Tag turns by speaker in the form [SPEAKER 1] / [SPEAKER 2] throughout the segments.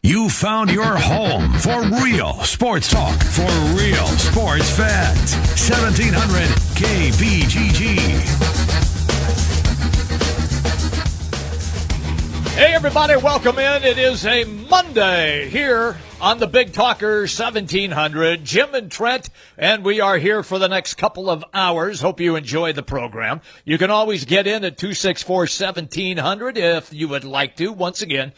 [SPEAKER 1] You found your home for real sports talk for real sports fans. 1700 KBGG.
[SPEAKER 2] Hey, everybody, welcome in. It is a Monday here on the Big Talker 1700. Jim and Trent, and we are here for the next couple of hours. Hope you enjoy the program. You can always get in at 264-1700 if you would like to. Once again,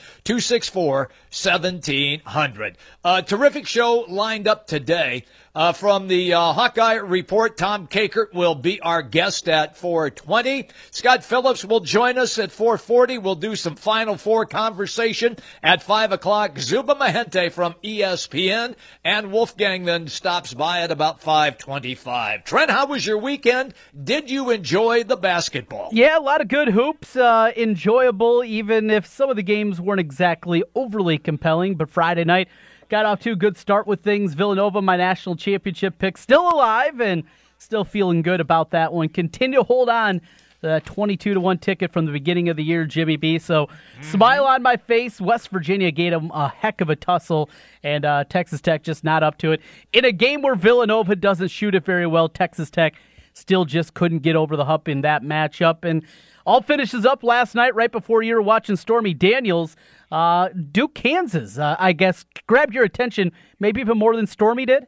[SPEAKER 2] 264-1700. Terrific show lined up today. From the Hawkeye Report, Tom Kakert will be our guest at 4:20. Scott Phillips will join us at 4:40. We'll do some Final Four conversation at 5 o'clock. Zuba Mahente from ESPN, and Wolfgang then stops by at about 5:25. Trent, how was your weekend? Did you enjoy the basketball?
[SPEAKER 3] Yeah, a lot of good hoops. Enjoyable, even if some of the games weren't exactly overly compelling. But Friday night, got off to a good start with things. Villanova, my national championship pick, still alive and still feeling good about that one. Continue to hold on the 22-1 ticket from the beginning of the year, Jimmy B. So smile on my face. West Virginia gave them a heck of a tussle, and Texas Tech just not up to it. In a game where Villanova doesn't shoot it very well, Texas Tech still just couldn't get over the hump in that matchup. And all finishes up last night right before you were watching Stormy Daniels. Duke, Kansas, I guess, grabbed your attention maybe even more than Stormy did?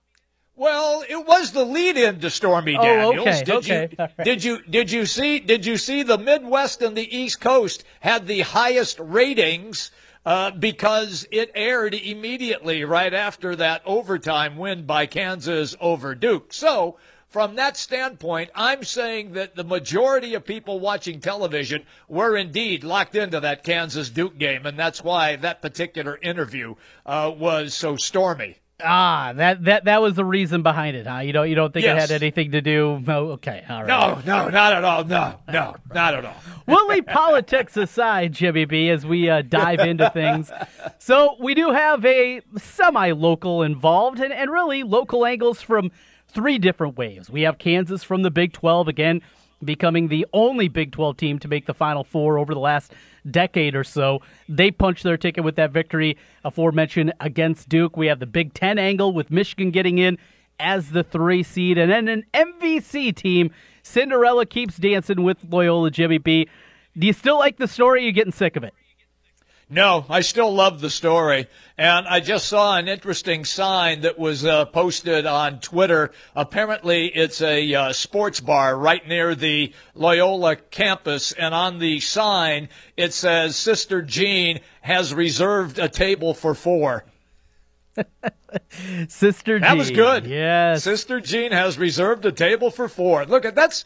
[SPEAKER 2] Well, it was the lead-in to Stormy Daniels.
[SPEAKER 3] Okay.
[SPEAKER 2] Did you see the Midwest and the East Coast had the highest ratings because it aired immediately right after that overtime win by Kansas over Duke. So, from that standpoint, I'm saying that the majority of people watching television were indeed locked into that Kansas-Duke game, and that's why that particular interview was so stormy.
[SPEAKER 3] That was the reason behind it, huh? You don't think
[SPEAKER 2] Yes.
[SPEAKER 3] it had anything to do? No, okay, all right.
[SPEAKER 2] No, not at all. No, not at all.
[SPEAKER 3] We'll leave politics aside, Jimmy B, as we dive into things. So we do have a semi-local involved, and really local angles from three different waves. We have Kansas from the Big 12, again, becoming the only Big 12 team to make the Final Four over the last decade or so. They punched their ticket with that victory aforementioned against Duke. We have the Big 10 angle with Michigan getting in as the 3 seed. And then an MVC team, Cinderella keeps dancing with Loyola, Jimmy B. Do you still like the story or are you getting sick of it?
[SPEAKER 2] No, I still love the story. And I just saw an interesting sign that was posted on Twitter. Apparently, it's a sports bar right near the Loyola campus. And on the sign, it says, Sister Jean has reserved a table for 4.
[SPEAKER 3] Sister Jean.
[SPEAKER 2] That was good.
[SPEAKER 3] Yes.
[SPEAKER 2] Sister Jean has reserved a table for 4. Look, that's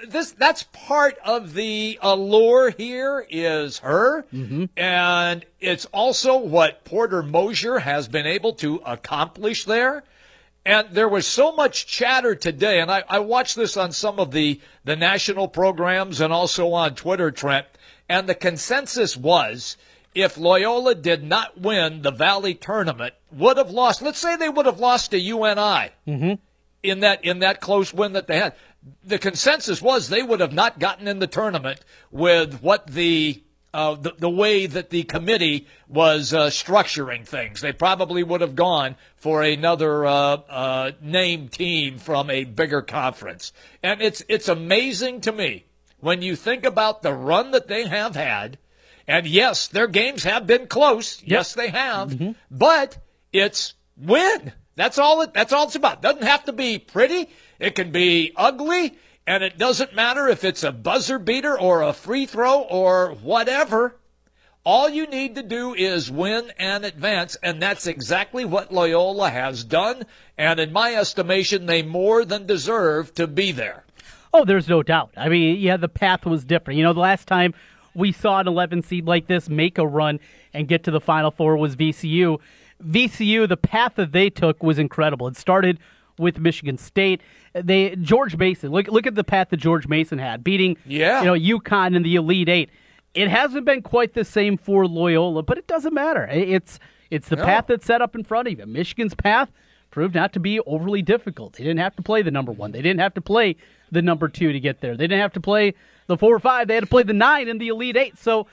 [SPEAKER 2] part of the allure here is her. Mm-hmm. And it's also what Porter Moser has been able to accomplish there. And there was so much chatter today, and I watched this on some of the national programs and also on Twitter, Trent, and the consensus was if Loyola did not win the Valley tournament, would have lost. Let's say they would have lost to UNI in that close win that they had. The consensus was they would have not gotten in the tournament with what the way that the committee was structuring things. They probably would have gone for another named team from a bigger conference. And it's amazing to me when you think about the run that they have had. And yes, their games have been close. Yes, they have. Mm-hmm. But it's win. That's all it's about. It doesn't have to be pretty. It can be ugly. And it doesn't matter if it's a buzzer beater or a free throw or whatever. All you need to do is win and advance. And that's exactly what Loyola has done. And in my estimation, they more than deserve to be there.
[SPEAKER 3] Oh, there's no doubt. I mean, yeah, the path was different. You know, the last time we saw an 11 seed like this make a run and get to the Final Four was VCU. VCU, the path that they took was incredible. It started with Michigan State. George Mason, look at the path that George Mason had, beating UConn in the Elite Eight. It hasn't been quite the same for Loyola, but it doesn't matter. It's the path that's set up in front of you. Michigan's path proved not to be overly difficult. They didn't have to play the number 1. They didn't have to play the number 2 to get there. They didn't have to play the 4 or 5. They had to play the 9 in the Elite Eight. So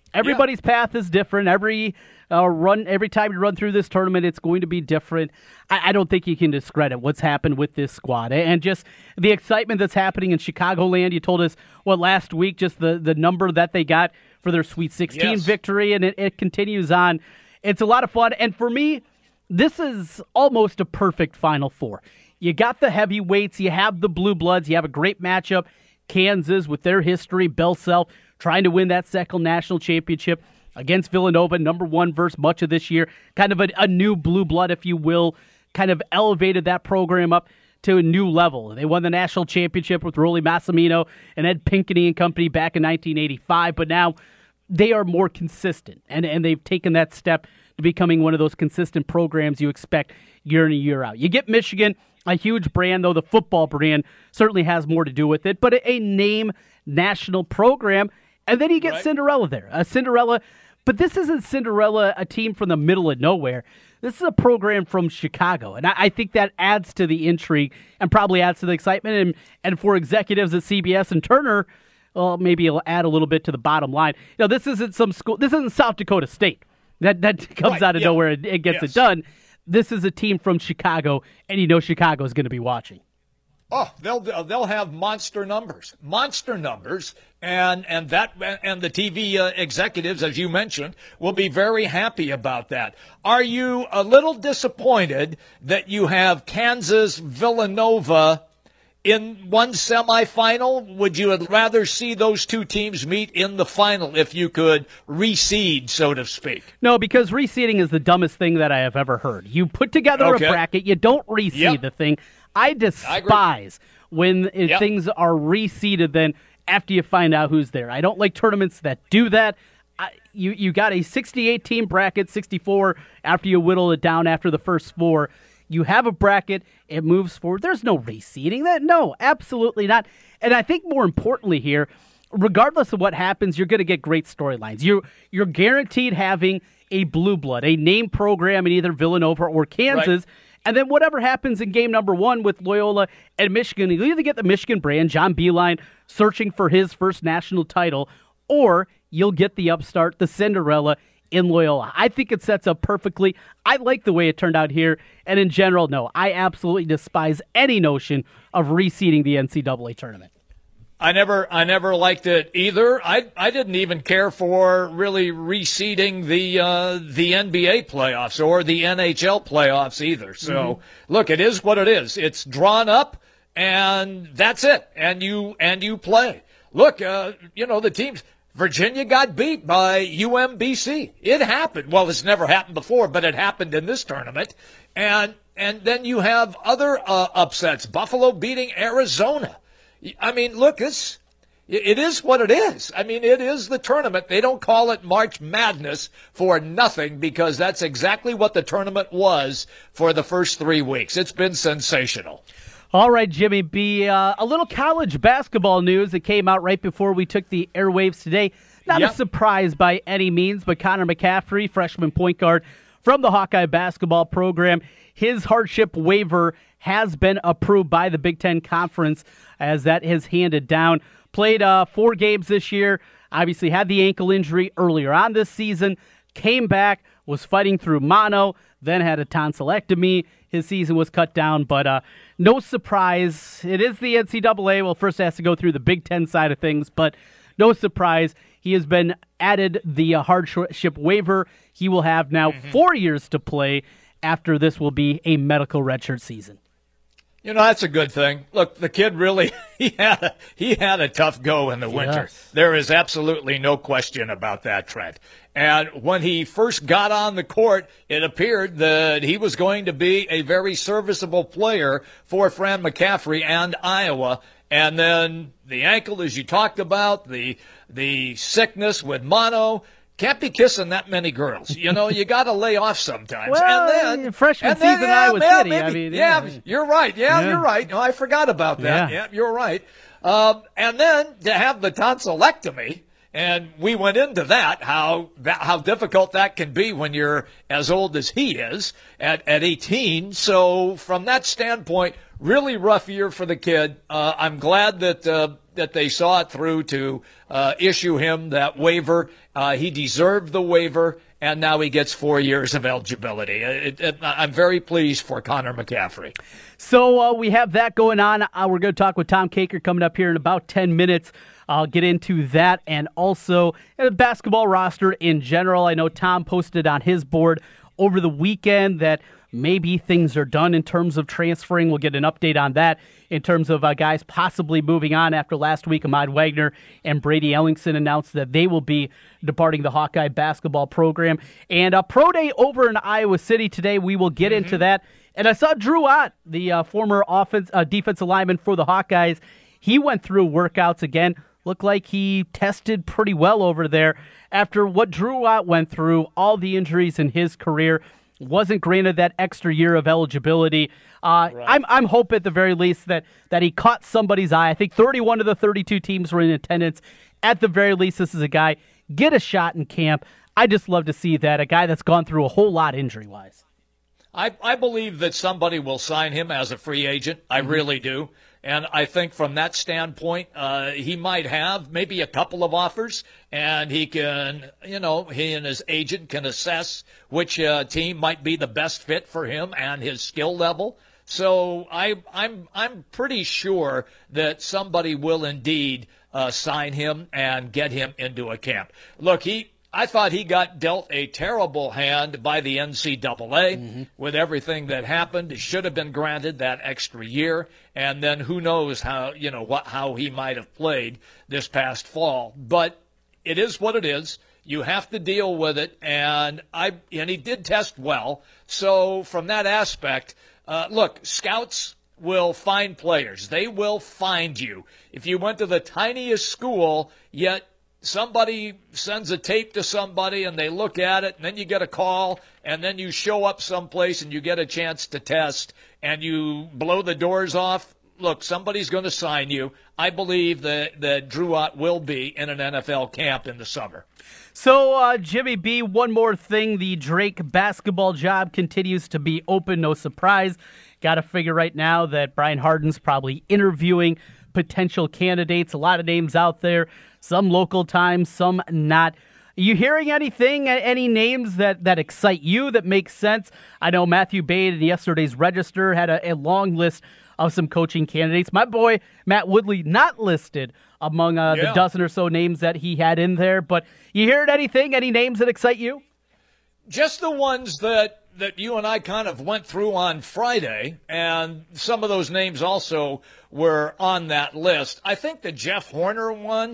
[SPEAKER 3] Everybody's path is different. Every time you run through this tournament, it's going to be different. I don't think you can discredit what's happened with this squad and just the excitement that's happening in Chicagoland. You told us last week, just the number that they got for their Sweet 16 victory, and it continues on. It's a lot of fun, and for me, this is almost a perfect Final Four. You got the heavyweights, you have the Blue Bloods, you have a great matchup. Kansas with their history, Bill Self trying to win that second national championship against Villanova, number one versus much of this year. Kind of a new blue blood, if you will, kind of elevated that program up to a new level. They won the national championship with Rolly Massimino and Ed Pinckney and company back in 1985, but now they are more consistent, and they've taken that step to becoming one of those consistent programs you expect year in and year out. You get Michigan, a huge brand, though the football brand certainly has more to do with it, but a name national program. And then you get Cinderella there. Cinderella, but this isn't Cinderella, a team from the middle of nowhere. This is a program from Chicago, and I think that adds to the intrigue and probably adds to the excitement. And for executives at CBS and Turner, well, maybe it'll add a little bit to the bottom line. This isn't some school. This isn't South Dakota State that comes out of nowhere and gets it done. This is a team from Chicago, and Chicago is going to be watching.
[SPEAKER 2] Oh, they'll have monster numbers, and the TV executives, as you mentioned, will be very happy about that. Are you a little disappointed that you have Kansas Villanova in one semifinal? Would you rather see those two teams meet in the final if you could reseed, so to speak?
[SPEAKER 3] No, because reseeding is the dumbest thing that I have ever heard. You put together a bracket, you don't reseed the thing. I despise when things are reseeded then after you find out who's there. I don't like tournaments that do that. You got a 68-team bracket, 64 after you whittle it down after the first four. You have a bracket, it moves forward. There's no reseeding. No, absolutely not. And I think more importantly here, regardless of what happens, you're going to get great storylines. You're guaranteed having a blue blood, a name program in either Villanova or Kansas. Right. And then whatever happens in game number one with Loyola and Michigan, you'll either get the Michigan brand, John Beilein, searching for his first national title, or you'll get the upstart, the Cinderella, in Loyola. I think it sets up perfectly. I like the way it turned out here. And in general, no, I absolutely despise any notion of reseeding the NCAA tournament.
[SPEAKER 2] I never liked it either. I didn't even care for really reseeding the NBA playoffs or the NHL playoffs either. So look, it is what it is. It's drawn up, and that's it. And you play. Look, the teams. Virginia got beat by UMBC. It happened. Well, it's never happened before, but it happened in this tournament. And then you have other upsets. Buffalo beating Arizona. I mean, look, it is what it is. I mean, it is the tournament. They don't call it March Madness for nothing, because that's exactly what the tournament was for the first 3 weeks. It's been sensational.
[SPEAKER 3] All right, Jimmy B. A little college basketball news that came out right before we took the airwaves today. Not a surprise by any means, but Connor McCaffrey, freshman point guard from the Hawkeye basketball program, his hardship waiver has been approved by the Big Ten Conference, as that is handed down. Played 4 games this year, obviously had the ankle injury earlier on this season, came back, was fighting through mono, then had a tonsillectomy. His season was cut down, but no surprise. It is the NCAA. Well, first it has to go through the Big Ten side of things, but no surprise. He has been added the hardship waiver. He will have now 4 years to play. After this will be a medical redshirt season.
[SPEAKER 2] That's a good thing. Look, the kid really, he had a tough go in the winter. There is absolutely no question about that, Trent. And when he first got on the court, it appeared that he was going to be a very serviceable player for Fran McCaffrey and Iowa. And then the ankle, as you talked about, the sickness with mono. Can't be kissing that many girls. You got to lay off sometimes.
[SPEAKER 3] Well, and then freshman season Iowa City.
[SPEAKER 2] You're right. You're right. No, I forgot about that. Yeah, you're right. And then to have the tonsillectomy, And we went into that, how difficult that can be when you're as old as he is at 18. So from that standpoint, really rough year for the kid. I'm glad that they saw it through to issue him that waiver. He deserved the waiver, and now he gets 4 years of eligibility. I'm very pleased for Connor McCaffrey.
[SPEAKER 3] So we have that going on. We're going to talk with Tom Kakert coming up here in about 10 minutes. I'll get into that and also the basketball roster in general. I know Tom posted on his board over the weekend that maybe things are done in terms of transferring. We'll get an update on that in terms of guys possibly moving on after last week. Ahmad Wagner and Brady Ellingson announced that they will be departing the Hawkeye basketball program. And a pro day over in Iowa City today. We will get into that. And I saw Drew Ott, the former defensive lineman for the Hawkeyes. He went through workouts again. Looked like he tested pretty well over there after what Drew Ott went through, all the injuries in his career. Wasn't granted that extra year of eligibility. Right. I'm hoping at the very least that he caught somebody's eye. I think 31 of the 32 teams were in attendance. At the very least, this is a guy, get a shot in camp. I just love to see that, a guy that's gone through a whole lot injury-wise.
[SPEAKER 2] I believe that somebody will sign him as a free agent. I really do. And I think from that standpoint, he might have maybe a couple of offers, and he can, he and his agent can assess which team might be the best fit for him and his skill level. So I'm pretty sure that somebody will indeed sign him and get him into a camp. Look, I thought he got dealt a terrible hand by the NCAA with everything that happened. He should have been granted that extra year, and then who knows how he might have played this past fall. But it is what it is. You have to deal with it, and he did test well. So from that aspect, look, scouts will find players. They will find you. If you went to the tiniest school, yet somebody sends a tape to somebody and they look at it, and then you get a call, and then you show up someplace and you get a chance to test and you blow the doors off. Look, somebody's going to sign you. I believe that Drew Ott will be in an NFL camp in the summer.
[SPEAKER 3] So, Jimmy B, one more thing. The Drake basketball job continues to be open. No surprise. Got to figure right now that Brian Harden's probably interviewing potential candidates. A lot of names out there. Some local time, some not. Are you hearing anything, any names that excite you, that make sense? I know Matthew Bade in yesterday's Register had a long list of some coaching candidates. My boy, Matt Woodley, not listed among the dozen or so names that he had in there. But you heard anything, any names that excite you?
[SPEAKER 2] Just the ones that you and I kind of went through on Friday, and some of those names also were on that list. I think the Jeff Horner one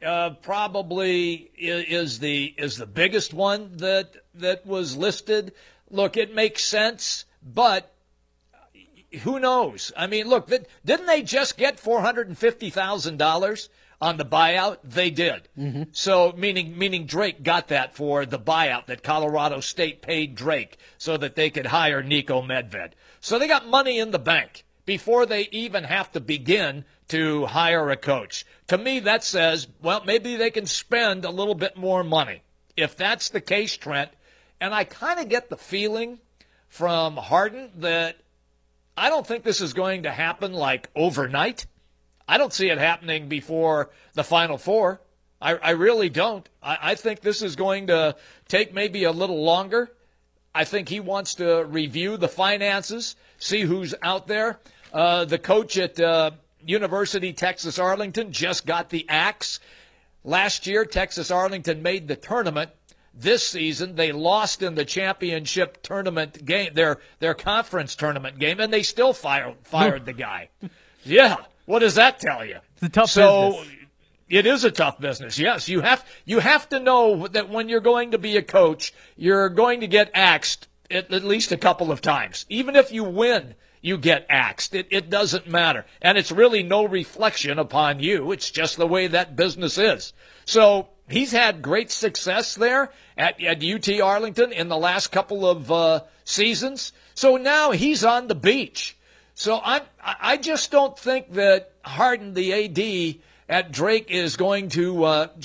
[SPEAKER 2] probably is the biggest one that was listed. Look, it makes sense, but who knows? I mean, look, didn't they just get $450,000 on the buyout? They did. Mm-hmm. So meaning Drake got that for the buyout that Colorado State paid Drake so that they could hire Nico Medved. So they got money in the bank before they even have to begin to hire a coach. To me, that says, well, maybe they can spend a little bit more money. If that's the case, Trent, and I kind of get the feeling from Harden that I don't think this is going to happen like overnight. I don't see it happening before the Final Four. I really don't. I think this is going to take maybe a little longer. I think he wants to review the finances, see who's out there. The coach at University Texas Arlington just got the axe. Last year, Texas Arlington made the tournament. This season, they lost in the championship tournament game, their conference tournament game, and they still fired the guy. Yeah, what does that tell you?
[SPEAKER 3] It's a tough business.
[SPEAKER 2] It is a tough business. Yes, you have to know that when you're going to be a coach, you're going to get axed at least a couple of times. Even if you win, you get axed. It doesn't matter. And it's really no reflection upon you. It's just the way that business is. So he's had great success there at UT Arlington in the last couple of seasons. So now he's on the beach. So I just don't think that Harden, the AD at Drake, is going to just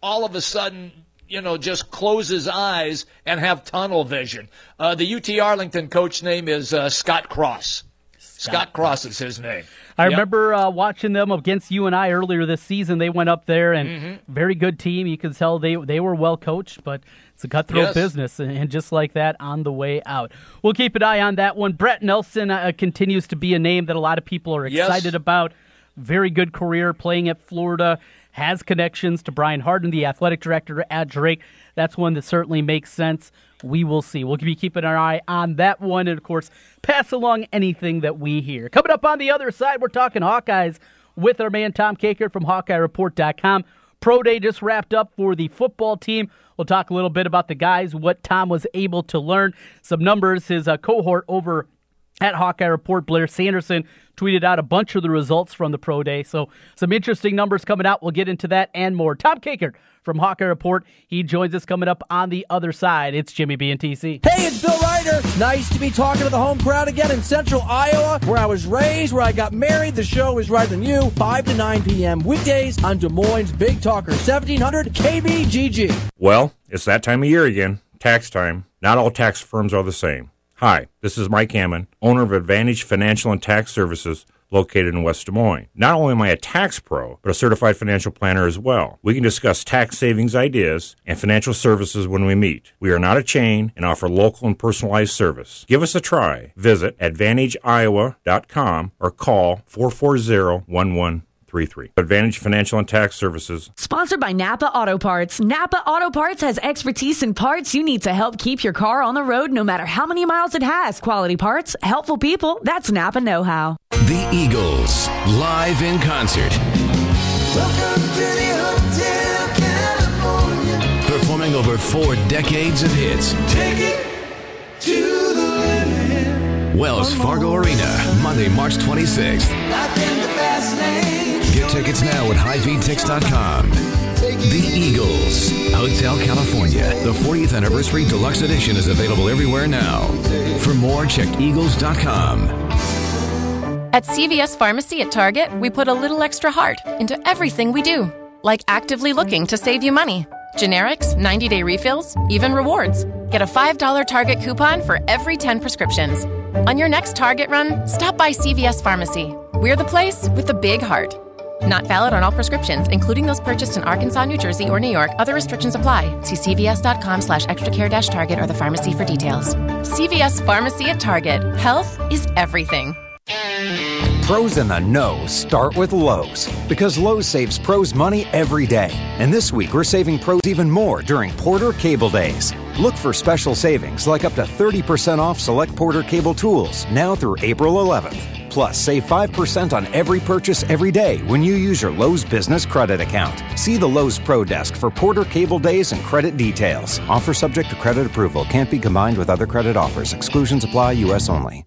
[SPEAKER 2] all of a sudden, just close his eyes and have tunnel vision. The UT Arlington coach name is Scott Cross. Scott Cross is his name.
[SPEAKER 3] I remember watching them against UNI earlier this season. They went up there, and very good team. You could tell they were well coached, but it's a cutthroat business, and just like that on the way out. We'll keep an eye on that one. Brett Nelson continues to be a name that a lot of people are excited about. Very good career playing at Florida. Has connections to Brian Harden, the athletic director at Drake. That's one that certainly makes sense. We will see. We'll be keeping our eye on that one and, of course, pass along anything that we hear. Coming up on the other side, we're talking Hawkeyes with our man Tom Kakert from HawkeyeReport.com. Pro Day just wrapped up for the football team. We'll talk a little bit about the guys, what Tom was able to learn. Some numbers, his cohort over at Hawkeye Report, Blair Sanderson, tweeted out a bunch of the results from the Pro Day. So some interesting numbers coming out. We'll get into that and more. Tom Kakert from Hawkeye Report. He joins us coming up on the other side. It's Jimmy B and TC.
[SPEAKER 4] Hey, it's Bill Ryder. Nice to be talking to the home crowd again in Central Iowa, where I was raised, where I got married. The show is Right Than You, 5 to 9 p.m. weekdays on Des Moines' Big Talker, 1700 KBGG.
[SPEAKER 5] Well, it's that time of year again, tax time. Not all tax firms are the same. Hi, this is Mike Hammond, owner of Advantage Financial and Tax Services located in West Des Moines. Not only am I a tax pro, but a certified financial planner as well. We can discuss tax savings ideas and financial services when we meet. We are not a chain and offer local and personalized service. Give us a try. Visit AdvantageIowa.com or call 440-1133. Advantage Financial and Tax Services.
[SPEAKER 6] Sponsored by Napa Auto Parts. Napa Auto Parts has expertise in parts you need to help keep your car on the road no matter how many miles it has. Quality parts, helpful people. That's Napa know-how.
[SPEAKER 1] The Eagles, live in concert.
[SPEAKER 7] Welcome to the Hotel California.
[SPEAKER 1] Performing over 4 decades of hits.
[SPEAKER 7] Take it to the limit.
[SPEAKER 1] Wells Fargo Arena, Monday, March 26th.
[SPEAKER 7] Life in the fast lane.
[SPEAKER 1] Get tickets now at HighVTix.com. The Eagles, Hotel California. The 40th Anniversary Deluxe Edition is available everywhere now. For more, check Eagles.com.
[SPEAKER 8] At CVS Pharmacy at Target, we put a little extra heart into everything we do. Like actively looking to save you money. Generics, 90-day refills, even rewards. Get a $5 Target coupon for every 10 prescriptions. On your next Target run, stop by CVS Pharmacy. We're the place with the big heart. Not valid on all prescriptions, including those purchased in Arkansas, New Jersey, or New York. Other restrictions apply. See cvs.com/extracare-target or the pharmacy for details. CVS Pharmacy at Target. Health is everything.
[SPEAKER 9] Pros in the know start with Lowe's, because Lowe's saves pros money every day. And this week, we're saving pros even more during Porter Cable Days. Look for special savings like up to 30% off select Porter Cable tools now through April 11th. Plus, save 5% on every purchase every day when you use your Lowe's Business Credit account. See the Lowe's Pro Desk for Porter Cable Days and credit details. Offer subject to credit approval. Can't be combined with other credit offers. Exclusions apply. U.S. only.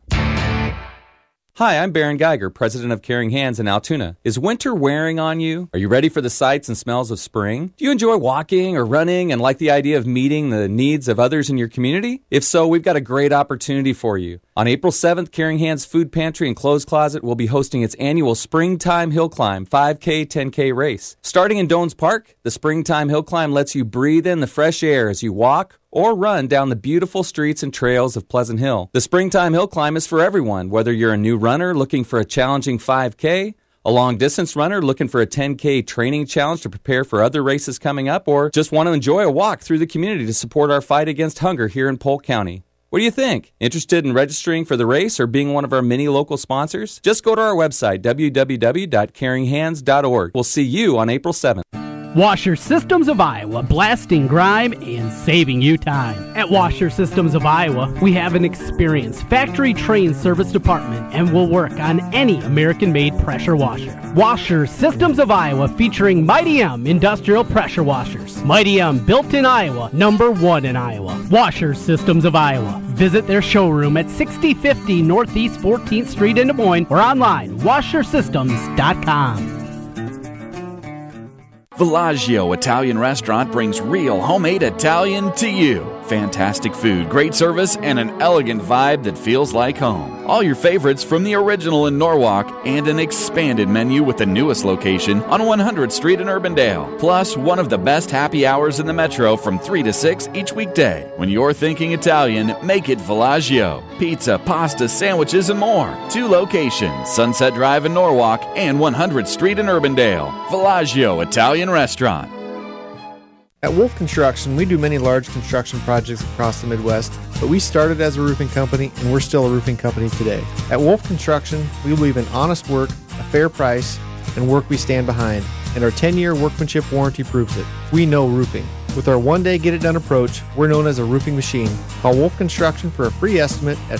[SPEAKER 10] Hi, I'm Baron Geiger, president of Caring Hands in Altoona. Is winter wearing on you? Are you ready for the sights and smells of spring? Do you enjoy walking or running and like the idea of meeting the needs of others in your community? If so, we've got a great opportunity for you. On April 7th, Caring Hands Food Pantry and Clothes Closet will be hosting its annual Springtime Hill Climb 5K, 10K race. Starting in Dones Park, the Springtime Hill Climb lets you breathe in the fresh air as you walk or run down the beautiful streets and trails of Pleasant Hill. The Springtime Hill Climb is for everyone, whether you're a new runner looking for a challenging 5K, a long-distance runner looking for a 10K training challenge to prepare for other races coming up, or just want to enjoy a walk through the community to support our fight against hunger here in Polk County. What do you think? Interested in registering for the race or being one of our many local sponsors? Just go to our website, www.caringhands.org. We'll see you on April 7th.
[SPEAKER 3] Washer Systems of Iowa, blasting grime and saving you time. At Washer Systems of Iowa, we have an experienced factory-trained service department and will work on any American-made pressure washer. Washer Systems of Iowa, featuring Mighty M industrial pressure washers. Mighty M, built in Iowa, #1 in Iowa. Washer Systems of Iowa. Visit their showroom at 6050 Northeast 14th Street in Des Moines or online, washersystems.com.
[SPEAKER 11] Villaggio Italian Restaurant brings real homemade Italian to you. Fantastic food, great service, and an elegant vibe that feels like home. All your favorites from the original in Norwalk and an expanded menu with the newest location on 100th Street in Urbandale. Plus, one of the best happy hours in the metro from 3 to 6 each weekday. When you're thinking Italian, make it Villaggio. Pizza, pasta, sandwiches, and more. 2 locations, Sunset Drive in Norwalk and 100th Street in Urbandale. Villaggio Italian Restaurant.
[SPEAKER 12] At Wolf Construction, we do many large construction projects across the Midwest, but we started as a roofing company and we're still a roofing company today. At Wolf Construction, we believe in honest work, a fair price, and work we stand behind, and our 10-year workmanship warranty proves it. We know roofing. With our one-day get-it-done approach, we're known as a roofing machine. Call Wolf Construction for a free estimate at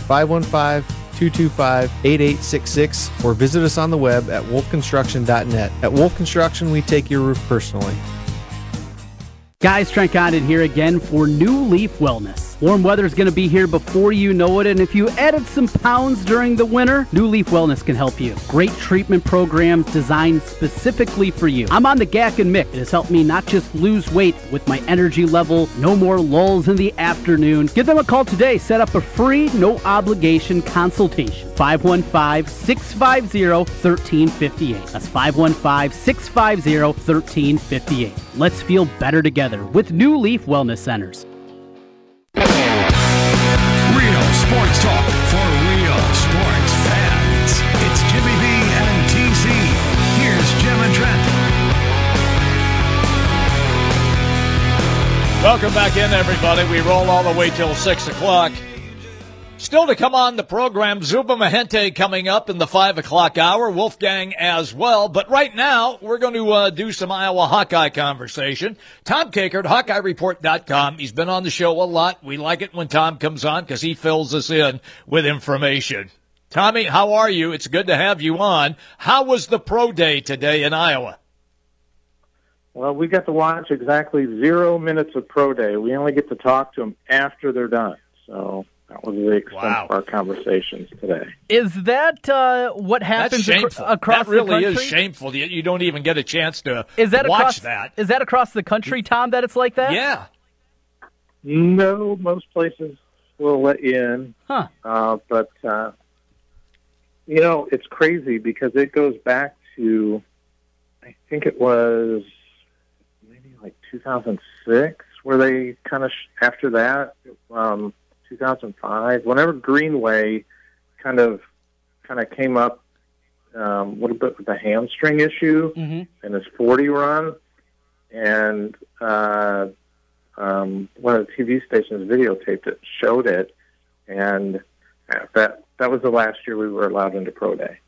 [SPEAKER 12] 515-225-8866 or visit us on the web at wolfconstruction.net. At Wolf Construction, we take your roof personally.
[SPEAKER 3] Guys, Trent Condon here again for New Leaf Wellness. Warm weather is going to be here before you know it, and if you added some pounds during the winter, New Leaf Wellness can help you. Great treatment programs designed specifically for you. I'm on the GAC and Mick. It has helped me not just lose weight with my energy level, no more lulls in the afternoon. Give them a call today. Set up a free, no-obligation consultation. 515-650-1358. That's 515-650-1358. Let's feel better together with New Leaf Wellness Centers.
[SPEAKER 1] Real sports talk for real sports fans. It's Jimmy B and TC. Here's Jim and Trent.
[SPEAKER 2] Welcome back in, everybody. We roll all the way till 6 o'clock. Still to come on the program, Zuba Mahente coming up in the 5 o'clock hour, Wolfgang as well. But right now, we're going to do some Iowa Hawkeye conversation. Tom Kakert, HawkeyeReport.com. He's been on the show a lot. We like it when Tom comes on because he fills us in with information. Tommy, how are you? It's good to have you on. How was the pro day today in Iowa?
[SPEAKER 13] Well, we got to watch exactly 0 minutes of pro day. We only get to talk to them after they're done. So that was the extent of our conversations today.
[SPEAKER 3] Is that what happens across the country?
[SPEAKER 2] That really is shameful. You don't even get a chance to watch that.
[SPEAKER 3] Is that across the country, Tom, that it's like that?
[SPEAKER 2] Yeah.
[SPEAKER 13] No, most places will let you in.
[SPEAKER 3] Huh.
[SPEAKER 13] But, it's crazy because it goes back to, I think it was maybe like 2006 where they kind of, after that, 2005, whenever Greenway kind of came up a little bit with the hamstring issue in his 40 run, and one of the TV stations videotaped it, showed it, and that was the last year we were allowed into pro day.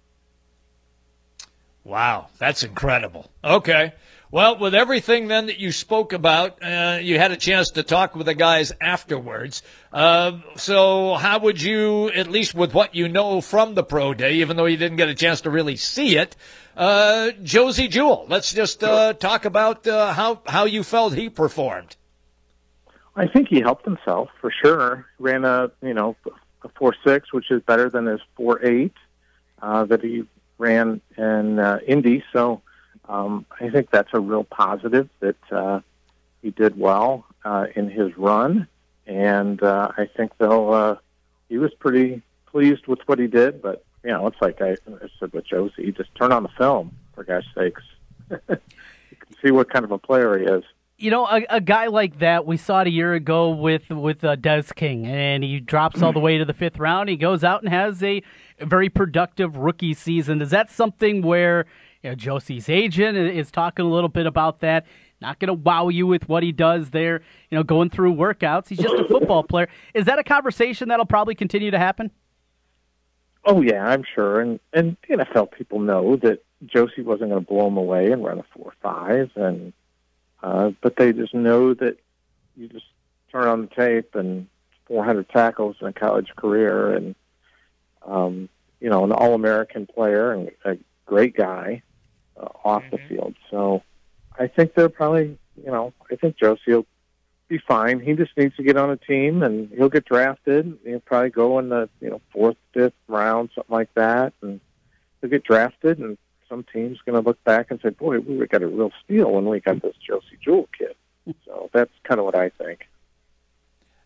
[SPEAKER 2] Wow, that's incredible. Okay. Well, with everything then that you spoke about, you had a chance to talk with the guys afterwards. So how would you, at least with what you know from the pro day, even though you didn't get a chance to really see it, Josie Jewell, let's just talk about how you felt he performed.
[SPEAKER 13] I think he helped himself for sure. Ran a 4.6, which is better than his 4.8 that he ran in Indy. So I think that's a real positive that he did well in his run, and I think he was pretty pleased with what he did. But it's like I said with Josie, just turn on the film for gosh sakes. You can see what kind of a player he is.
[SPEAKER 3] A guy like that, we saw it a year ago with Des King, and he drops all the way to the 5th round. He goes out and has a very productive rookie season. Is that something where Josie's agent is talking a little bit about that? Not going to wow you with what he does there, going through workouts. He's just a football player. Is that a conversation that'll probably continue to happen?
[SPEAKER 13] Oh, yeah, I'm sure. And NFL people know that Josie wasn't going to blow him away and run a 4.5, and but they just know that you just turn on the tape and 400 tackles in a college career, and an All-American player and a great guy off the field. So I think they're probably, I think Josie will be fine. He just needs to get on a team, and he'll get drafted. He'll probably go in the 4th, 5th round, something like that, and he'll get drafted, and some team's going to look back and say, boy, we got a real steal when we got this Josie Jewell kid. So that's kind of what I think.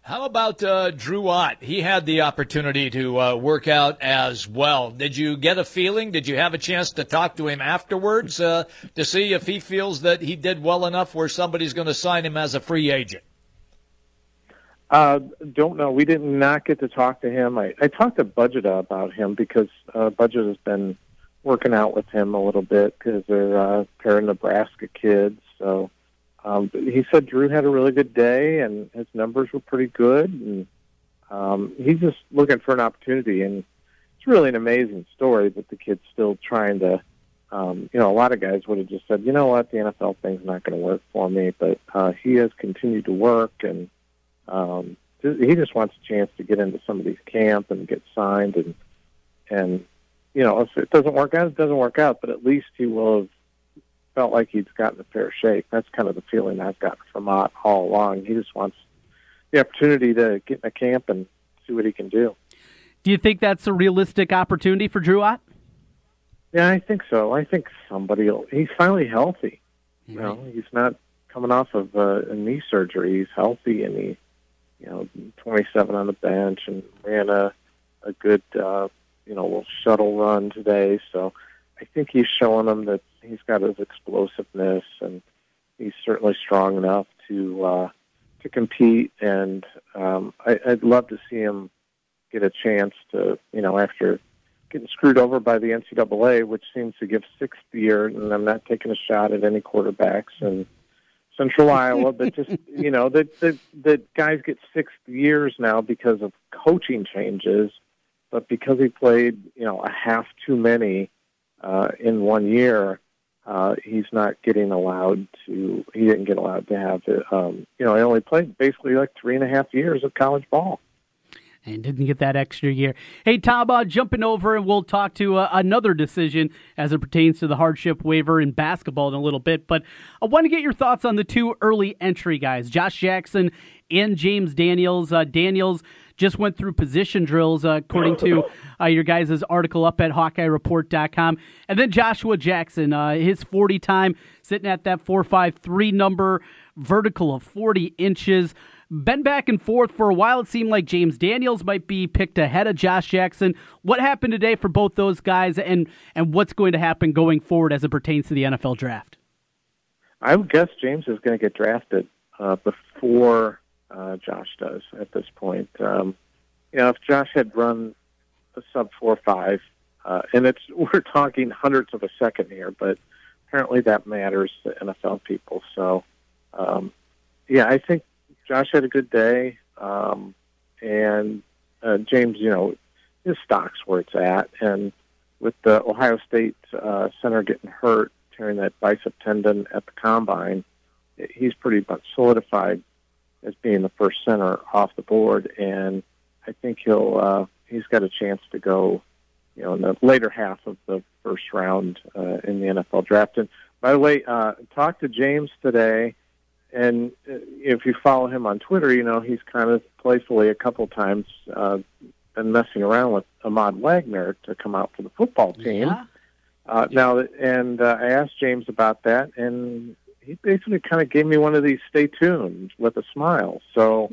[SPEAKER 2] How about Drew Ott? He had the opportunity to work out as well. Did you get a feeling? Did you have a chance to talk to him afterwards to see if he feels that he did well enough where somebody's going to sign him as a free agent?
[SPEAKER 13] Don't know. We did not get to talk to him. I talked to Budgeta about him because Budget has been working out with him a little bit because they're a pair of Nebraska kids. So he said Drew had a really good day and his numbers were pretty good. And he's just looking for an opportunity. And it's really an amazing story, but the kid's still trying to, a lot of guys would have just said, you know what, the NFL thing's not going to work for me. But he has continued to work, and he just wants a chance to get into somebody's camp and get signed. And if it doesn't work out, it doesn't work out. But at least he will have felt like he's gotten a fair shake. That's kind of the feeling I've gotten from Ott all along. He just wants the opportunity to get in a camp and see what he can do.
[SPEAKER 3] Do you think that's a realistic opportunity for Drew Ott?
[SPEAKER 13] Yeah, I think so. I think he's finally healthy. He's not coming off of a knee surgery. He's healthy, and he, 27 on the bench and ran a good, little shuttle run today. So I think he's showing them that he's got his explosiveness, and he's certainly strong enough to compete. And I'd love to see him get a chance to, after getting screwed over by the NCAA, which seems to give sixth year, and I'm not taking a shot at any quarterbacks in Central Iowa, but just, the guys get 6 years now because of coaching changes, but because he played, a half too many in 1 year, he didn't get allowed to have it. He only played basically like 3.5 years of college ball.
[SPEAKER 3] And didn't get that extra year. Hey, Tom, jumping over, and we'll talk to another decision as it pertains to the hardship waiver in basketball in a little bit. But I want to get your thoughts on the two early entry guys, Josh Jackson and James Daniels. Daniels just went through position drills, according to your guys' article up at HawkeyeReport.com. And then Joshua Jackson, his 40 time, sitting at that 4.53 number, vertical of 40 inches. Been back and forth for a while. It seemed like James Daniels might be picked ahead of Josh Jackson. What happened today for both those guys, and what's going to happen going forward as it pertains to the NFL draft?
[SPEAKER 13] I would guess James is going to get drafted before Josh does at this point. If Josh had run a sub 4.5, and we're talking hundredths of a second here, but apparently that matters to NFL people. So, I think Josh had a good day, and James, his stock's where it's at. And with the Ohio State center getting hurt, tearing that bicep tendon at the combine, he's pretty much solidified as being the first center off the board. And I think he's got a chance to go, in the later half of the first round in the NFL draft. And by the way, talked to James today. And if you follow him on Twitter, he's kind of playfully a couple times been messing around with Ahmad Wagner to come out for the football team.
[SPEAKER 3] Yeah.
[SPEAKER 13] I asked James about that, and he basically kind of gave me one of these stay tuned with a smile. So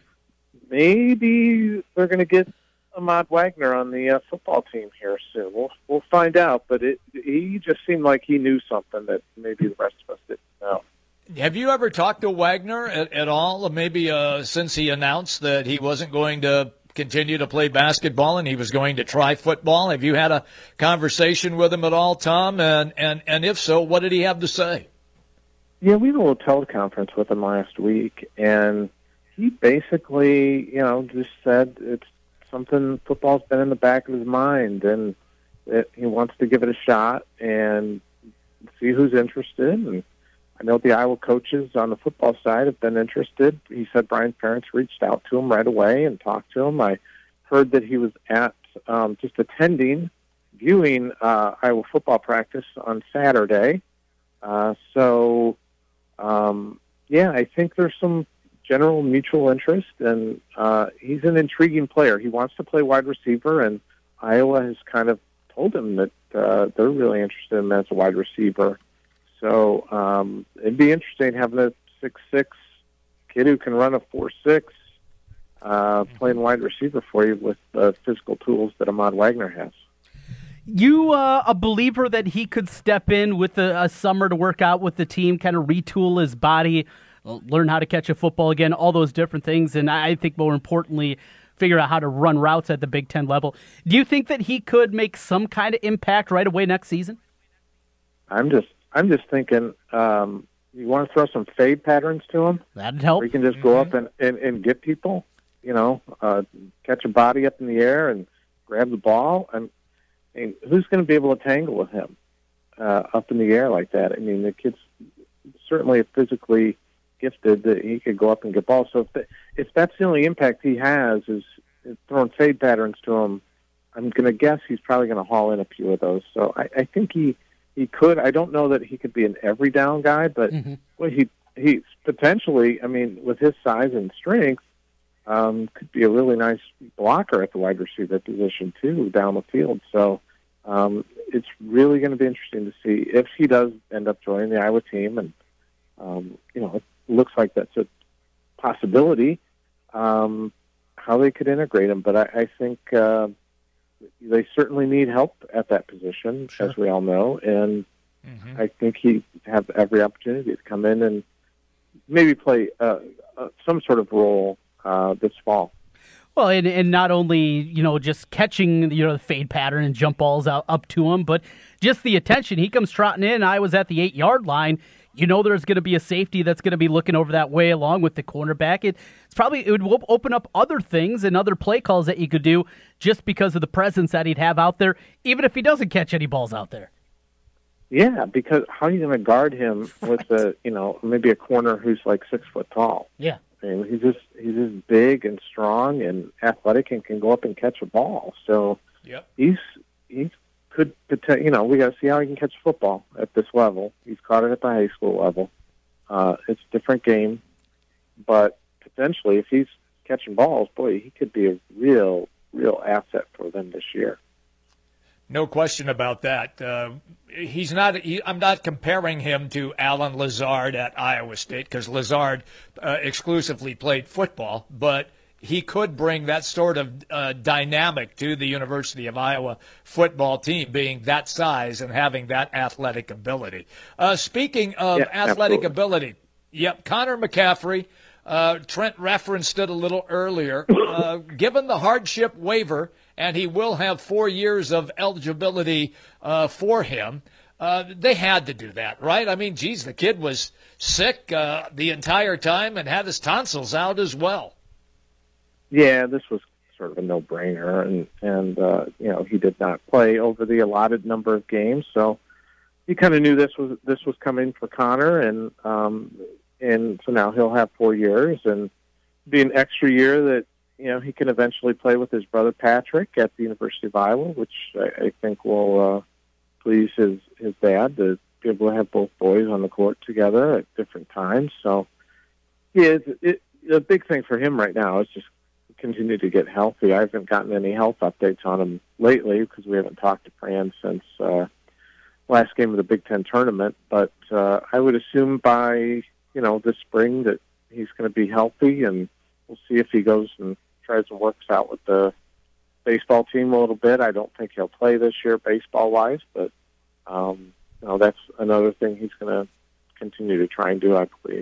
[SPEAKER 13] maybe they're going to get Ahmad Wagner on the football team here soon. We'll find out, but he just seemed like he knew something that maybe the rest of us didn't know.
[SPEAKER 2] Have you ever talked to Wagner at all, maybe since he announced that he wasn't going to continue to play basketball and he was going to try football? Have you had a conversation with him at all, Tom? And if so, what did he have to say?
[SPEAKER 13] Yeah, we had a little teleconference with him last week, and he basically, just said it's something football's been in the back of his mind, and he wants to give it a shot and see who's interested. And I know the Iowa coaches on the football side have been interested. He said Brian Ferentz reached out to him right away and talked to him. I heard that he was at just viewing Iowa football practice on Saturday. I think there's some general mutual interest, and he's an intriguing player. He wants to play wide receiver, and Iowa has kind of told him that they're really interested in him as a wide receiver. So it'd be interesting having a 6'6" kid who can run a 4.6 playing wide receiver for you with the physical tools that Ahmad Wagner has.
[SPEAKER 3] You a believer that he could step in with a summer to work out with the team, kind of retool his body, learn how to catch a football again, all those different things, and I think more importantly, figure out how to run routes at the Big Ten level. Do you think that he could make some kind of impact right away next season?
[SPEAKER 13] I'm just thinking, you want to throw some fade patterns to him?
[SPEAKER 3] That'd help.
[SPEAKER 13] Where you can just go up and get people, catch a body up in the air and grab the ball. And who's going to be able to tangle with him up in the air like that? I mean, the kid's certainly physically gifted that he could go up and get balls. So if that's the only impact he has is throwing fade patterns to him, I'm going to guess he's probably going to haul in a few of those. So I think he could. I don't know that he could be an every down guy, but well, he potentially, I mean, with his size and strength, could be a really nice blocker at the wide receiver position too down the field. So it's really going to be interesting to see if he does end up joining the Iowa team, and it looks like that's a possibility. How they could integrate him, but I think they certainly need help at that position, as we all know, and I think he have every opportunity to come in and maybe play some sort of role this fall.
[SPEAKER 3] Well, and not only, just catching, the fade pattern and jump balls out up to him, but just the attention. He comes trotting in. I was at the 8-yard line. There's going to be a safety that's going to be looking over that way along with the cornerback. It would open up other things and other play calls that you could do just because of the presence that he'd have out there, even if he doesn't catch any balls out there.
[SPEAKER 13] Yeah, because how are you going to guard him with maybe a corner who's like 6 foot tall?
[SPEAKER 3] Yeah.
[SPEAKER 13] I mean, he's just big and strong and athletic and can go up and catch a ball. So he could potentially, we got to see how he can catch football at this level. He's caught it at the high school level. It's a different game, but potentially if he's catching balls, boy, he could be a real asset for them this year.
[SPEAKER 2] No question about that. I'm not comparing him to Alan Lazard at Iowa State because Lazard exclusively played football, but he could bring that sort of dynamic to the University of Iowa football team, being that size and having that athletic ability. Speaking of athletic ability, Connor McCaffrey, Trent referenced it a little earlier. Given the hardship waiver, and he will have 4 years of eligibility for him, they had to do that, right? I mean, geez, the kid was sick the entire time and had his tonsils out as well.
[SPEAKER 13] Yeah, this was sort of a no-brainer, and he did not play over the allotted number of games, so you kind of knew this was coming for Connor, and so now he'll have 4 years and be an extra year that he can eventually play with his brother Patrick at the University of Iowa, which I think will please his dad to be able to have both boys on the court together at different times. So, the big thing for him right now is just continue to get healthy. I haven't gotten any health updates on him lately because we haven't talked to Fran since last game of the Big Ten tournament. But I would assume by this spring that he's going to be healthy, and we'll see if he goes and tries and works out with the baseball team a little bit. I don't think he'll play this year baseball-wise, but that's another thing he's going to continue to try and do, I believe.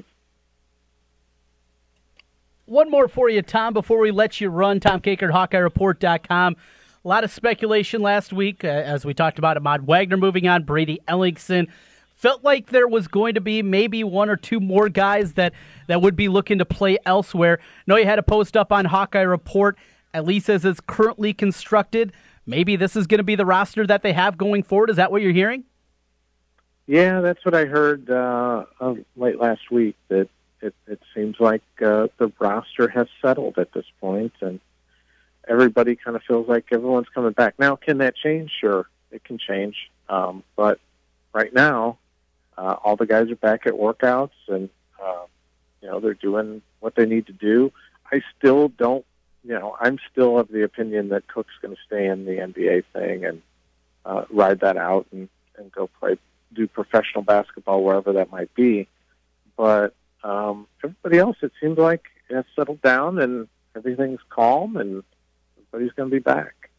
[SPEAKER 3] One more for you, Tom, before we let you run. Tom Kakert, HawkeyeReport.com. A lot of speculation last week, as we talked about Ahmad Wagner moving on, Brady Ellingson. Felt like there was going to be maybe 1 or 2 more guys that would be looking to play elsewhere. No, you had a post up on Hawkeye Report, at least as it's currently constructed. Maybe this is going to be the roster that they have going forward. Is that what you're hearing?
[SPEAKER 13] Yeah, that's what I heard late last week, that it seems like the roster has settled at this point, and everybody kind of feels like everyone's coming back. Now, can that change? Sure, it can change. But right now, all the guys are back at workouts, and they're doing what they need to do. I still don't, I'm still of the opinion that Cook's going to stay in the NBA thing and ride that out and go do professional basketball wherever that might be. But everybody else, it seems like, has settled down and everything's calm and everybody's going to be back.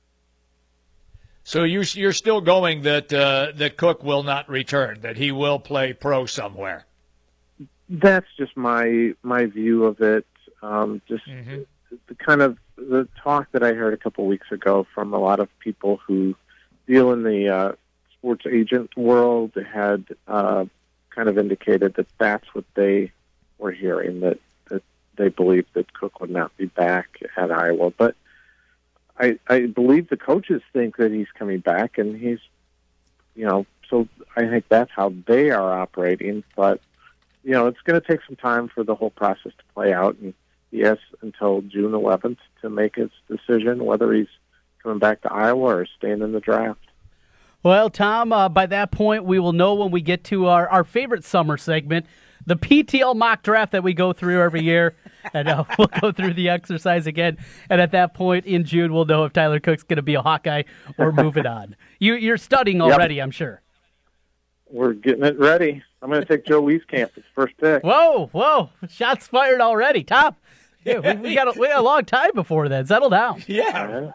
[SPEAKER 2] So you're still going that Cook will not return, that he will play pro somewhere.
[SPEAKER 13] That's just my view of it. The kind of the talk that I heard a couple weeks ago from a lot of people who deal in the sports agent world had kind of indicated that that's what they were hearing, that they believed that Cook would not be back at Iowa. But I believe the coaches think that he's coming back, and he's, so I think that's how they are operating. But, it's going to take some time for the whole process to play out, and he has until June 11th to make his decision whether he's coming back to Iowa or staying in the draft.
[SPEAKER 3] Well, Tom, by that point, we will know when we get to our favorite summer segment, the PTL mock draft that we go through every year. And we'll go through the exercise again. And at that point in June, we'll know if Tyler Cook's going to be a Hawkeye or moving on. You're studying already, I'm sure.
[SPEAKER 13] We're getting it ready. I'm going to take Joe Wieskamp as first pick.
[SPEAKER 3] Whoa. Shots fired already. Tom, yeah, we got a long time before that. Settle down.
[SPEAKER 2] Yeah.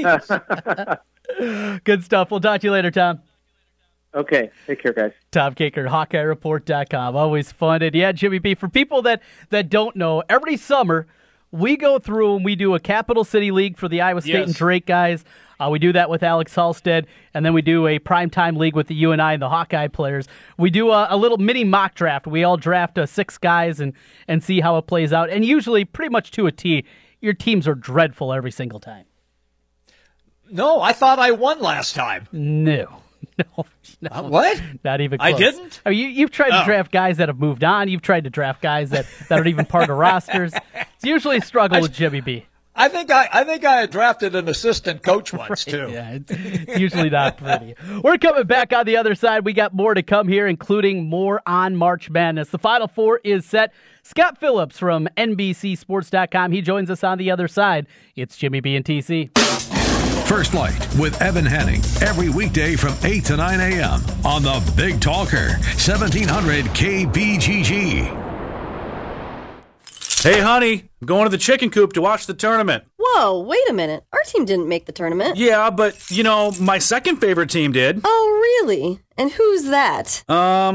[SPEAKER 3] Good stuff. We'll talk to you later, Tom.
[SPEAKER 13] Okay. Take care, guys.
[SPEAKER 3] Tom Kaker, HawkeyeReport.com. Always fun. And yeah, Jimmy B, for people that don't know, every summer we go through and we do a Capital City League for the Iowa State and Drake guys. We do that with Alex Halstead, and then we do a primetime league with the UNI and the Hawkeye players. We do a little mini mock draft. We all draft 6 guys and see how it plays out. And usually, pretty much to a T, your teams are dreadful every single time.
[SPEAKER 2] No, I thought I won last time.
[SPEAKER 3] No.
[SPEAKER 2] What?
[SPEAKER 3] Not even close.
[SPEAKER 2] I didn't?
[SPEAKER 3] I mean, you've tried to draft guys that have moved on. You've tried to draft guys that aren't even part of rosters. It's usually a struggle with Jimmy B.
[SPEAKER 2] I think I drafted an assistant coach once, too.
[SPEAKER 3] Yeah, it's usually not pretty. We're coming back on the other side. We got more to come here, including more on March Madness. The Final Four is set. Scott Phillips from NBCSports.com. He joins us on the other side. It's Jimmy B and TC.
[SPEAKER 1] First Light with Evan Henning every weekday from 8 to 9 a.m. on the Big Talker, 1700 KBGG.
[SPEAKER 14] Hey, honey, I'm going to the chicken coop to watch the tournament.
[SPEAKER 15] Whoa, wait a minute. Our team didn't make the tournament.
[SPEAKER 14] Yeah, but, my second favorite team did.
[SPEAKER 15] Oh, really? And who's that?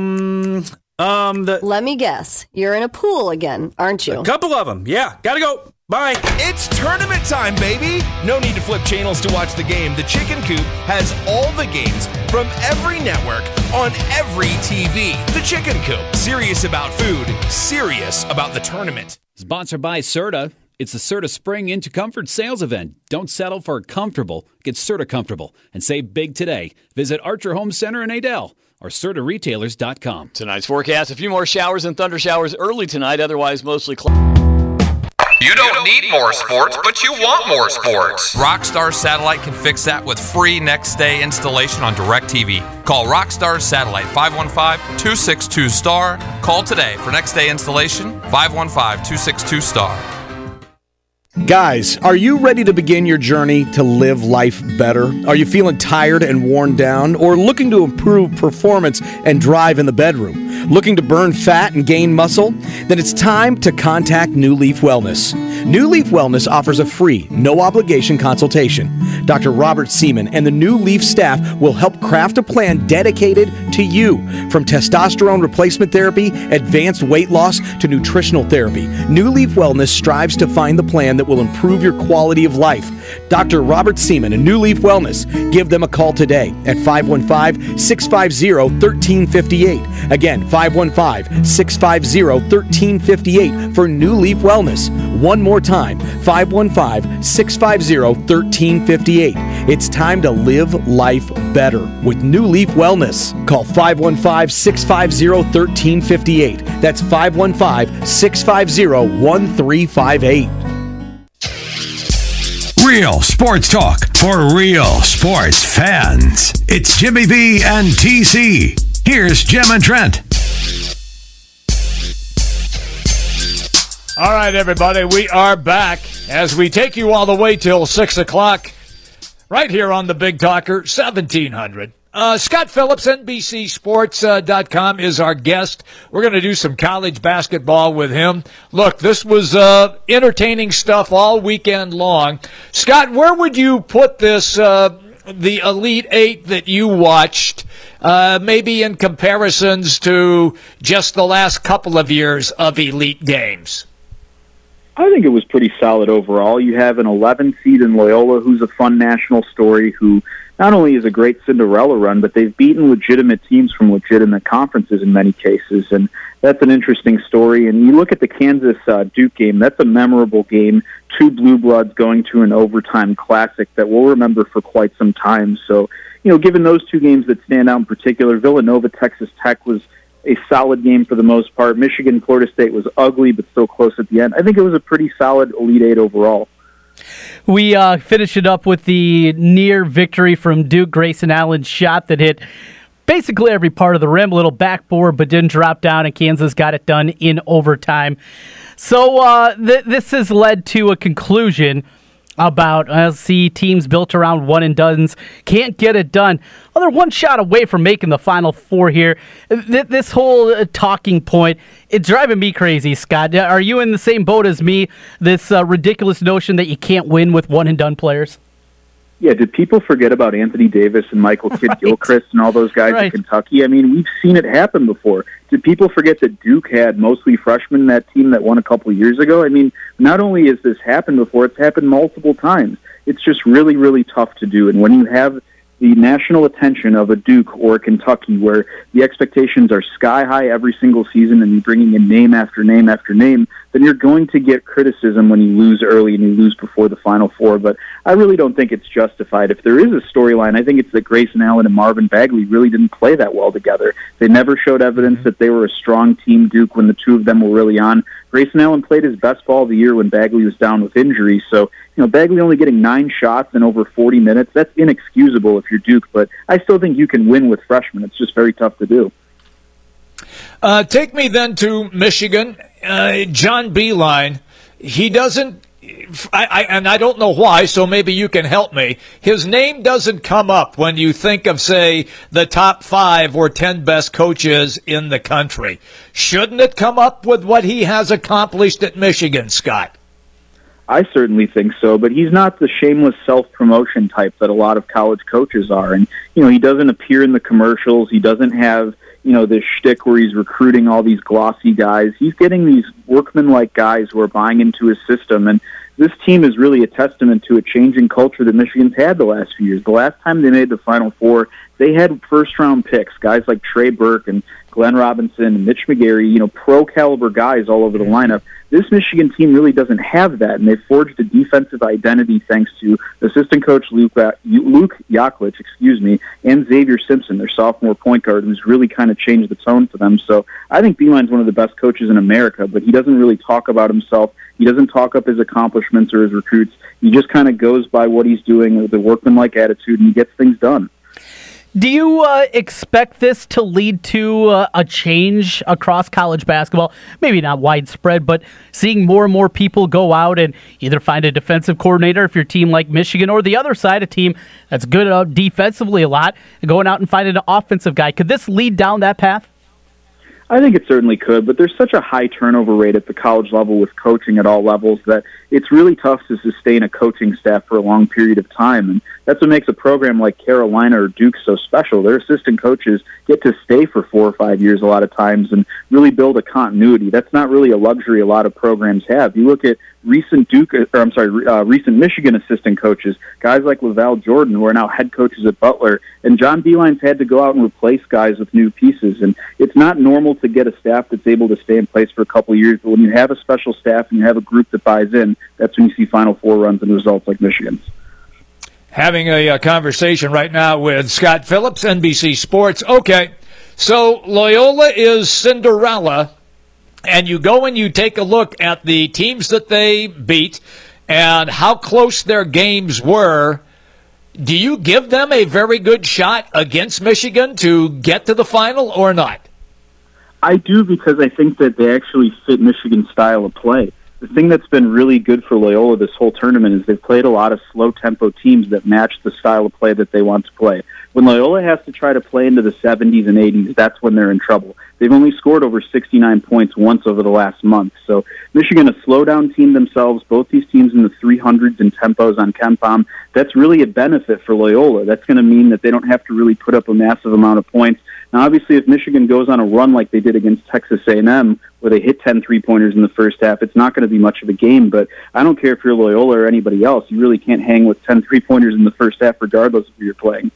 [SPEAKER 15] Let me guess. You're in a pool again, aren't you?
[SPEAKER 14] A couple of them, yeah. Gotta go. Bye.
[SPEAKER 16] It's tournament time, baby. No need to flip channels to watch the game. The Chicken Coop has all the games from every network on every TV. The Chicken Coop. Serious about food. Serious about the tournament.
[SPEAKER 17] Sponsored by Serta. It's the Serta Spring Into Comfort sales event. Don't settle for comfortable. Get Serta comfortable and save big today. Visit Archer Home Center in Adel or CertaRetailers.com.
[SPEAKER 18] Tonight's forecast, a few more showers and thunder showers early tonight, otherwise mostly cloudy.
[SPEAKER 19] You don't need more sports, but you want more sports. Rockstar Satellite can fix that with free next-day installation on DirecTV. Call Rockstar Satellite, 515-262-STAR. Call today for next-day installation, 515-262-STAR.
[SPEAKER 20] Guys, are you ready to begin your journey to live life better? Are you feeling tired and worn down, or looking to improve performance and drive in the bedroom? Looking to burn fat and gain muscle? Then it's time to contact New Leaf Wellness. New Leaf Wellness offers a free, no-obligation consultation. Dr. Robert Seaman and the New Leaf staff will help craft a plan dedicated to you. From testosterone replacement therapy, advanced weight loss, to nutritional therapy, New Leaf Wellness strives to find the plan that will improve your quality of life. Dr. Robert Seaman and New Leaf Wellness. Give them a call today at 515-650-1358. Again, 515-650-1358 for New Leaf Wellness. One more time, 515-650-1358. It's time to live life better with New Leaf Wellness. Call 515-650-1358. That's 515-650-1358.
[SPEAKER 1] Real sports talk for real sports fans. It's Jimmy B and TC. Here's Jim and Trent.
[SPEAKER 2] All right, everybody, we are back as we take you all the way till 6 o'clock right here on the Big Talker, 1700. Scott Phillips, NBCSports.com, is our guest. We're going to do some college basketball with him. Look, this was entertaining stuff all weekend long. Scott, where would you put this, the Elite Eight that you watched, maybe in comparisons to just the last couple of years of Elite Games?
[SPEAKER 21] I think it was pretty solid overall. You have an 11 seed in Loyola, who's a fun national story, who not only is a great Cinderella run, but they've beaten legitimate teams from legitimate conferences in many cases, and that's an interesting story. And you look at the Kansas Duke game, that's a memorable game, two blue bloods going to an overtime classic that we'll remember for quite some time. So, given those two games that stand out in particular, Villanova, Texas Tech was a solid game for the most part. Michigan, Florida State was ugly, but still close at the end. I think it was a pretty solid Elite Eight overall.
[SPEAKER 3] We finish it up with the near victory from Duke. Grayson Allen's shot that hit basically every part of the rim, a little backboard, but didn't drop down, and Kansas got it done in overtime. So this has led to a conclusion about teams built around one-and-dones can't get it done. Well, they're one shot away from making the Final Four here. This whole talking point, it's driving me crazy, Scott. Are you in the same boat as me, this ridiculous notion that you can't win with one-and-done players?
[SPEAKER 21] Yeah, did people forget about Anthony Davis and Michael Kidd-Gilchrist and all those guys in Kentucky? I mean, we've seen it happen before. Did people forget that Duke had mostly freshmen in that team that won a couple of years ago? I mean, not only has this happened before, it's happened multiple times. It's just really, really tough to do. And when you have the national attention of a Duke or a Kentucky where the expectations are sky high every single season and you're bringing in name after name after name, then you're going to get criticism when you lose early and you lose before the Final Four. But I really don't think it's justified. If there is a storyline, I think it's that Grayson Allen and Marvin Bagley really didn't play that well together. They never showed evidence that they were a strong team, Duke, when the two of them were really on. Grayson Allen played his best ball of the year when Bagley was down with injury. So, Bagley only getting 9 shots in over 40 minutes, that's inexcusable if you're Duke. But I still think you can win with freshmen. It's just very tough to do.
[SPEAKER 2] Take me then to Michigan. John Beilein, he doesn't, and I don't know why, so maybe you can help me. His name doesn't come up when you think of, say, the top 5 or 10 best coaches in the country. Shouldn't it come up with what he has accomplished at Michigan, Scott?
[SPEAKER 21] I certainly think so, but he's not the shameless self-promotion type that a lot of college coaches are. And, he doesn't appear in the commercials. He doesn't have, this shtick where he's recruiting all these glossy guys. He's getting these workman-like guys who are buying into his system. And this team is really a testament to a changing culture that Michigan's had the last few years. The last time they made the Final Four, they had first-round picks, guys like Trey Burke and Glenn Robinson and Mitch McGarry, pro-caliber guys all over the lineup. This Michigan team really doesn't have that, and they've forged a defensive identity thanks to assistant coach Luke Yaklich, and Xavier Simpson, their sophomore point guard, who's really kind of changed the tone for them. So I think Beilein's one of the best coaches in America, but he doesn't really talk about himself. He doesn't talk up his accomplishments or his recruits. He just kind of goes by what he's doing with a workmanlike attitude, and he gets things done.
[SPEAKER 3] Do you expect this to lead to a change across college basketball? Maybe not widespread, but seeing more and more people go out and either find a defensive coordinator if you're a team like Michigan, or the other side, a team that's good defensively a lot, and going out and finding an offensive guy. Could this lead down that path?
[SPEAKER 21] I think it certainly could, but there's such a high turnover rate at the college level with coaching at all levels that it's really tough to sustain a coaching staff for a long period of time. And that's what makes a program like Carolina or Duke so special. Their assistant coaches get to stay for 4 or 5 years a lot of times and really build a continuity. That's not really a luxury a lot of programs have. You look at recent Michigan assistant coaches, guys like LaVall Jordan, who are now head coaches at Butler, and John Beilein's had to go out and replace guys with new pieces. And it's not normal to get a staff that's able to stay in place for a couple of years, but when you have a special staff and you have a group that buys in, that's when you see Final Four runs and results like Michigan's.
[SPEAKER 2] Having a conversation right now with Scott Phillips, NBC Sports. Okay, so Loyola is Cinderella, and you go and you take a look at the teams that they beat and how close their games were. Do you give them a very good shot against Michigan to get to the final or not?
[SPEAKER 21] I do, because I think that they actually fit Michigan's style of play. the thing that's been really good for Loyola this whole tournament is they've played a lot of slow-tempo teams that match the style of play that they want to play. When Loyola has to try to play into the 70s and 80s, that's when they're in trouble. They've only scored over 69 points once over the last month. So Michigan, a slow-down team themselves, both these teams in the 300s and tempos on KenPom. That's really a benefit for Loyola. That's going to mean that they don't have to really put up a massive amount of points. Now, obviously, if Michigan goes on a run like they did against Texas A&M, where they hit 10 three-pointers in the first half, it's not going to be much of a game. But I don't care if you're Loyola or anybody else. You really can't hang with 10 three-pointers in the first half regardless of who you're playing.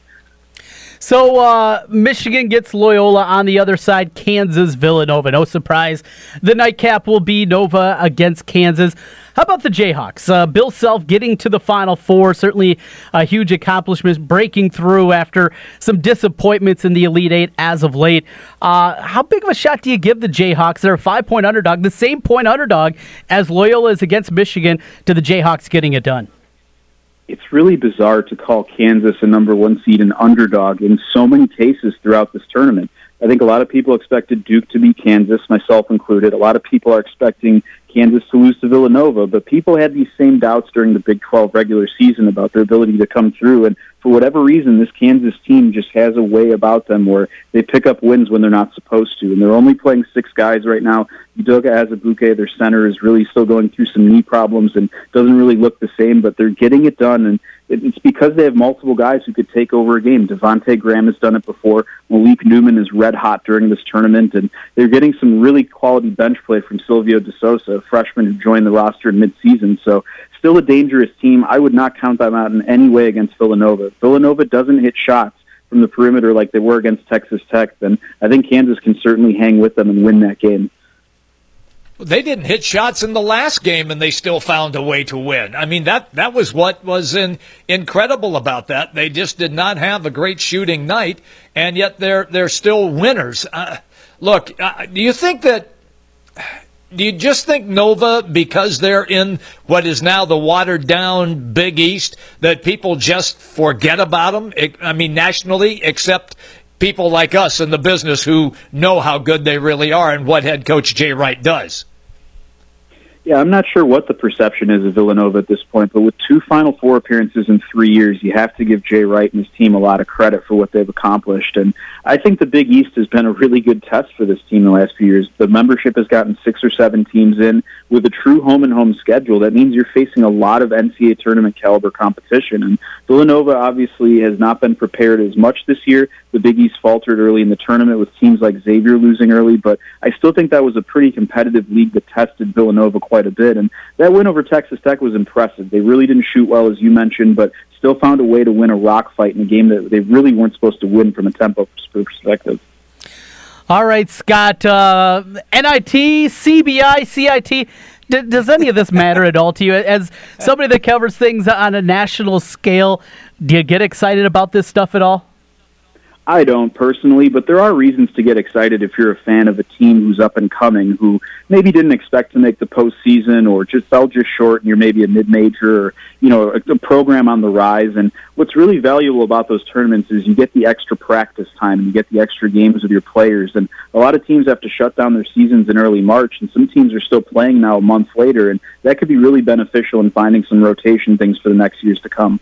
[SPEAKER 3] So Michigan gets Loyola. On the other side, Kansas, Villanova. No surprise. The nightcap will be Nova against Kansas. How about the Jayhawks? Bill Self getting to the Final Four, certainly a huge accomplishment, breaking through after some disappointments in the Elite Eight as of late. How big of a shot do you give the Jayhawks? They're a 5-point underdog, the same point underdog as Loyola is against Michigan, to the Jayhawks getting it done.
[SPEAKER 21] It's really bizarre to call Kansas a number one seed an underdog in so many cases throughout this tournament. I think a lot of people expected Duke to beat Kansas, myself included. A lot of people are expecting Kansas to lose to Villanova, but people had these same doubts during the Big 12 regular season about their ability to come through, and for whatever reason, this Kansas team just has a way about them where they pick up wins when they're not supposed to, and they're only playing 6 guys right now. Udoka Azubuike, their center, is really still going through some knee problems and doesn't really look the same, but they're getting it done, and it's because they have multiple guys who could take over a game. Devontae Graham has done it before. Malik Newman is red hot during this tournament, and they're getting some really quality bench play from Silvio De Sousa, a freshman who joined the roster in midseason. So still a dangerous team. I would not count them out in any way against Villanova. If Villanova doesn't hit shots from the perimeter like they were against Texas Tech, then I think Kansas can certainly hang with them and win that game.
[SPEAKER 2] They didn't hit shots in the last game, and they still found a way to win. I mean, that was what was incredible about that. They just did not have a great shooting night, and yet they're still winners. Look, do you just think Nova, because they're in what is now the watered-down Big East, that people just forget about them? I mean, nationally, except people like us in the business who know how good they really are and what head coach Jay Wright does.
[SPEAKER 21] Yeah, I'm not sure what the perception is of Villanova at this point, but with 2 Final Four appearances in 3 years, you have to give Jay Wright and his team a lot of credit for what they've accomplished. And I think the Big East has been a really good test for this team the last few years. The membership has gotten 6 or 7 teams in with a true home-and-home schedule. That means you're facing a lot of NCAA tournament caliber competition. And Villanova obviously has not been prepared as much this year. The Big East faltered early in the tournament with teams like Xavier losing early, but I still think that was a pretty competitive league that tested Villanova quite a bit. And that win over Texas Tech was impressive. They really didn't shoot well, as you mentioned, but still found a way to win a rock fight in a game that they really weren't supposed to win from a tempo perspective.
[SPEAKER 3] All right, Scott, NIT, CBI, CIT, does any of this matter at all to you? As somebody that covers things on a national scale, do you get excited about this stuff at all?
[SPEAKER 21] I don't personally, but there are reasons to get excited if you're a fan of a team who's up and coming, who maybe didn't expect to make the postseason or just fell just short, and you're maybe a mid-major or, you know, a program on the rise. And what's really valuable about those tournaments is you get the extra practice time and you get the extra games with your players. And a lot of teams have to shut down their seasons in early March, and some teams are still playing now a month later, and that could be really beneficial in finding some rotation things for the next years to come.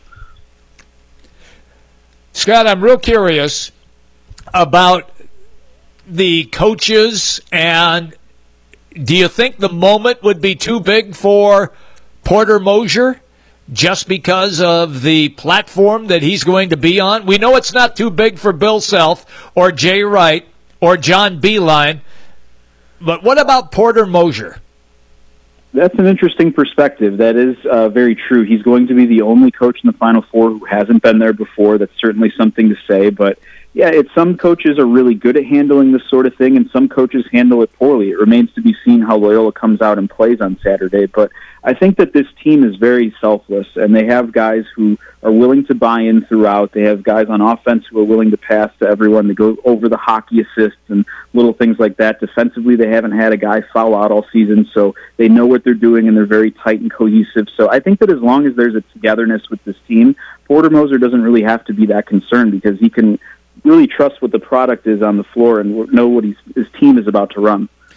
[SPEAKER 2] Scott, I'm real curious about the coaches, and do you think the moment would be too big for Porter Moser just because of the platform that he's going to be on? We know it's not too big for Bill Self or Jay Wright or John Beilein, but what about Porter Moser?
[SPEAKER 21] That's an interesting perspective. That is very true. He's going to be the only coach in the Final Four who hasn't been there before. That's certainly something to say. But, yeah, some coaches are really good at handling this sort of thing, and some coaches handle it poorly. It remains to be seen how Loyola comes out and plays on Saturday. But I think that this team is very selfless, and they have guys who are willing to buy in throughout. They have guys on offense who are willing to pass to everyone, to go over the hockey assists and little things like that. Defensively, they haven't had a guy foul out all season, so they know what they're doing, and they're very tight and cohesive. So I think that as long as there's a togetherness with this team, Porter Moser doesn't really have to be that concerned because he can really trust what the product is on the floor and know what his team is about to run.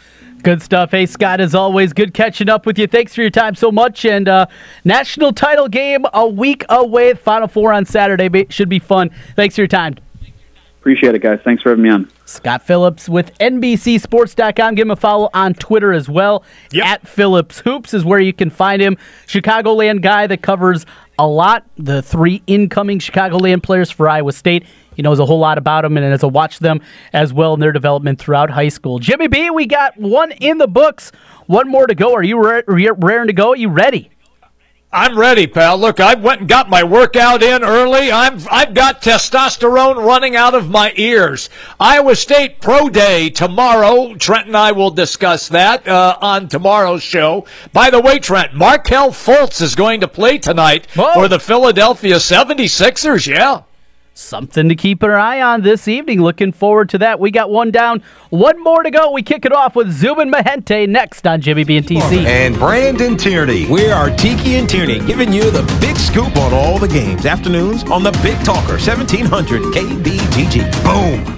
[SPEAKER 3] Good stuff. Hey, Scott, as always, good catching up with you. Thanks for your time so much. And national title game a week away. Final Four on Saturday. Should be fun. Thanks for your time.
[SPEAKER 21] Appreciate it, guys. Thanks for having me on.
[SPEAKER 3] Scott Phillips with NBCSports.com. Give him a follow on Twitter as well. At Phillips Hoops is where you can find him. Chicagoland guy that covers a lot. The 3 incoming Chicagoland players for Iowa State. He knows a whole lot about them and has watched them as well in their development throughout high school. Jimmy B, we got 1 in the books. 1 more to go. Are you raring to go? Are you ready?
[SPEAKER 2] I'm ready, pal. Look, I went and got my workout in early. I've got testosterone running out of my ears. Iowa State Pro Day tomorrow. Trent and I will discuss that on tomorrow's show. By the way, Trent, Markelle Fultz is going to play tonight for the Philadelphia 76ers. Yeah.
[SPEAKER 3] Something to keep an eye on this evening. Looking forward to that. We got 1 down, 1 more to go. We kick it off with Zubin Mehenti next on Jimmy B and TC.
[SPEAKER 4] And Brandon Tierney. We are Tiki and Tierney giving you the big scoop on all the games. Afternoons on the Big Talker, 1700 KBGG. Boom.